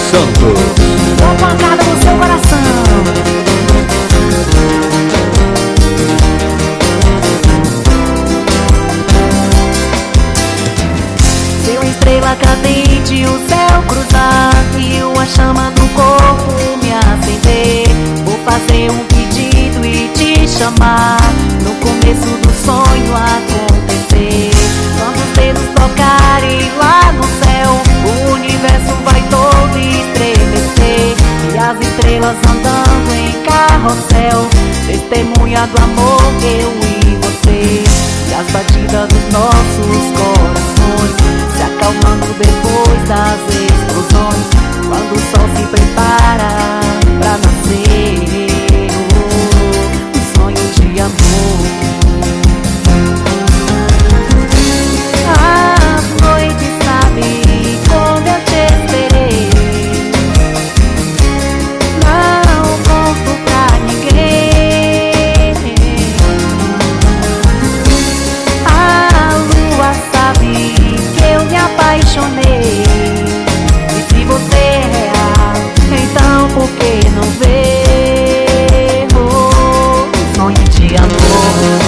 Santos. Com pancada no seu coração. Seu estrela cadente, o céu cruzar e a chama do corpo me acender. Vou fazer um pedido e te chamar, no começo do sonho acontecer. Quando os dedos tocarem lá no céu, o universo vai todo estremecer. E as estrelas andando em carrossel, testemunha do amor eu e você. E as batidas dos nossos corações se acalmando depois das explosões, quando o sol se prepara pra nascer. Um sonho de amor. As noites sabem como eu te esperei. Não conto pra ninguém. A lua sabe que eu me apaixonei. E se você é real, então por que não ver? Um sonho de amor.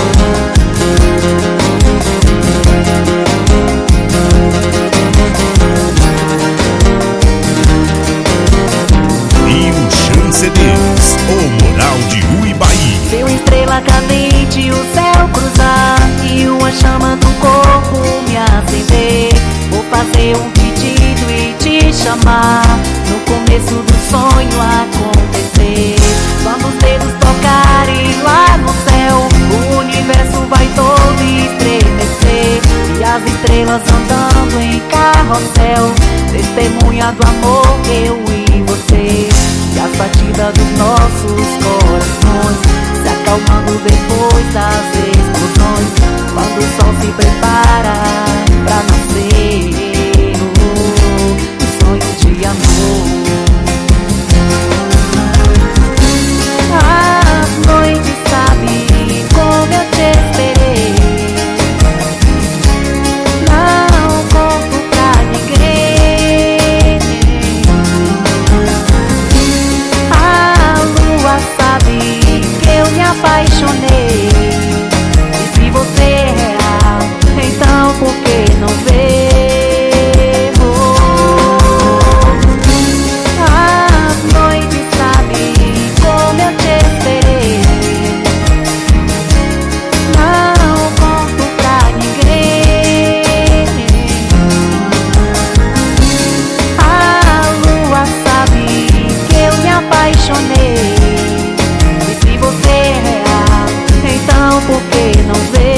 CDs, o Moral de Uibaí. Seu estrela cadente, o céu cruzar e uma chama do corpo me acender. Vou fazer um pedido e te chamar, no começo do sonho acontecer. Quando os dedos tocarem lá no céu, o universo vai todo estremecer. E as estrelas andando em carrossel, testemunha do amor eu e você. E as batidas dos nossos corações se acalmando depois das explosões, quando o sol se prepara pra nascer. Um sonho de amor. As noites sabem como eu te esperei. Não conto pra ninguém. A lua sabe que eu me apaixonei. E se você é real, então por que não ver? As noites sabem como eu te esperei. Não conto pra ninguém. A lua sabe que eu me apaixonei. E se você é real, então por que não ver?